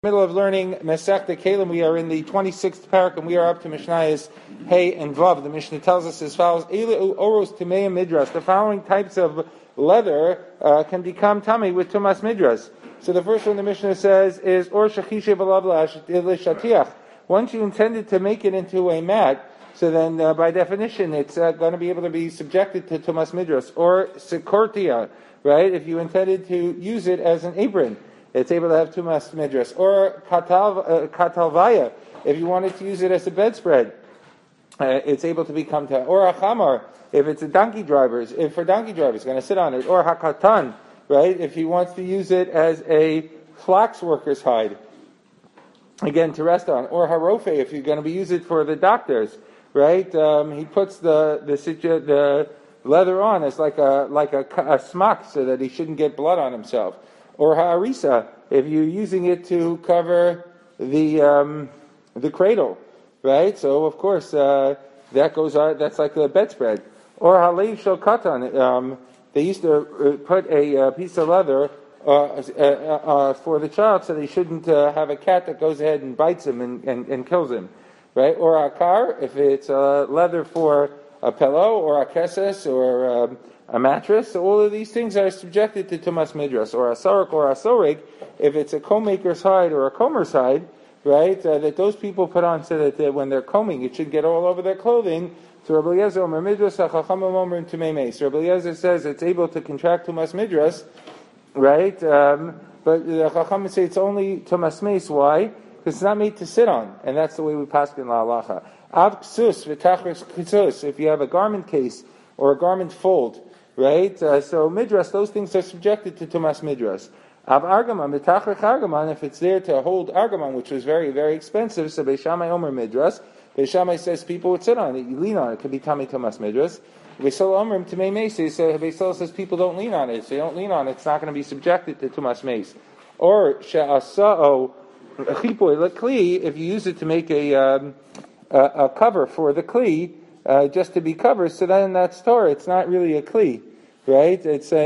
Middle of learning Masechta Kelim. We are in the 26th parak, and we are up to Mishnayos Hey and Vav. The Mishnah tells us as follows: Eilu oros tamei midras. The following types of leather can become tummy with tumas midras. So the first one the Mishnah says is or shachishe v'lav l'shatiach. Once you intended to make it into a mat, so then by definition it's going to be able to be subjected to tumas midras. Or sekortia, right? If you intended to use it as an apron, it's able to have tumas midras. Or katalvaya, if you wanted to use it as a bedspread, it's able to become ta. Or a chamar, if it's a donkey driver's, if for donkey drivers going to sit on it. Or hakatan, right? If he wants to use it as a flax worker's hide, again to rest on. Or harofe, if you're going to be use it for the doctors, right? He puts the leather on as like a smock so that he shouldn't get blood on himself. Or ha'arisa, if you're using it to cover the cradle, right? So of course that goes on. That's like a bedspread. Or ha'leiv shel katan, they used to put a piece of leather for the child so they shouldn't have a cat that goes ahead and bites him and kills him, right? Or akar, if it's leather for a pillow, or a keses, or a mattress. So all of these things are subjected to tumas midras. Or a sarek or a sorik, if it's a comb maker's hide or a comber's hide, right, that those people put on so that when they're combing, it should get all over their clothing. So Rabbi Eliezer Omer midras hachachamim omer tumei meis. Rabbi Eliezer says it's able to contract tumas midras, right? But the chachamim say it's only tumas meis. Why? Because it's not made to sit on, and that's the way we paskin la halacha. Av ksus v'tachris ksus. If you have a garment case or a garment fold, right? So midras, those things are subjected to tumas midras. Av argaman v'tachrich argaman. If it's there to hold argaman, which was very, very expensive, so Beis Shammai omer midras. Beis Shammai says people would sit on it. You lean on it. It could be tummy tumas midras. Beis Hillel omrim tamei meis. So Beis Hillel says people don't lean on it. So you don't lean on it, it's not going to be subjected to tumas meis. Or she'asao chipoy lekli. If you use it to make a cover for the kli, just to be covered, so then that's Torah. It's not really a kli, right?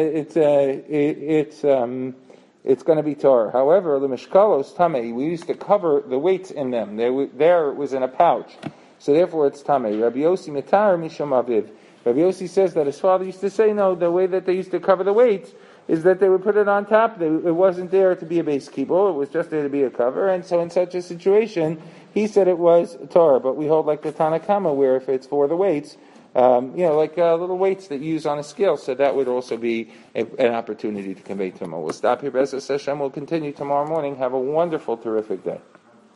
It's going to be Torah. However, the mishkalos tamei, we used to cover the weights in them. There was in a pouch, so therefore it's tamei. Rabbi Yossi mitar misham aviv. Rabbi Yossi says that his father used to say no. The way that they used to cover the weights is that they would put it on top. It wasn't there to be a base kibble. It was just there to be a cover. And so in such a situation, he said it was Torah. But we hold like the Tanna Kama, where if it's for the weights, like little weights that you use on a scale, so that would also be an opportunity to convey Tumah. We'll stop here. Be'ezus Hashem. We'll continue tomorrow morning. Have a wonderful, terrific day.